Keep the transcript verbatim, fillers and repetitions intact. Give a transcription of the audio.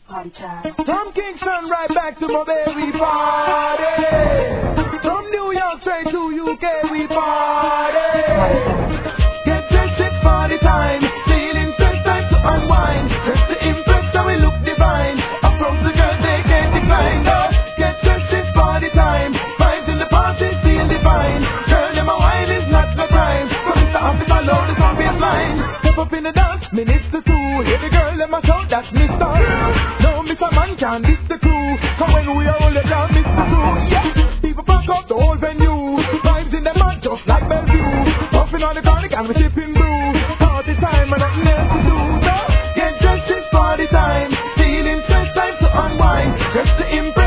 Party time. From Kingston right back to my baby party. From New York straight to U K we party. Get dressed, it's party time. Feeling stressed, time to unwind. Just to impress, so we look divine. Approach the girls, they can't decline. No, get dressed, it's party time. Vibes in the party, feel divine. Girl, them a wine is not no crime. So Mister Officer, load the song baseline. Step up in the dance, Minister two. Hear the girl, them a shout, that's Mister No, Mister Man can this the crew. Come when we are all down, Mister Two. Yeah, people pack up the whole venue. Vibes in the man just like Bellevue. Puffing on the garlic and we sipping brew. Party time and nothing else to do. So get dressed, it's party time. Feeling stressed, time to unwind. Just to impress.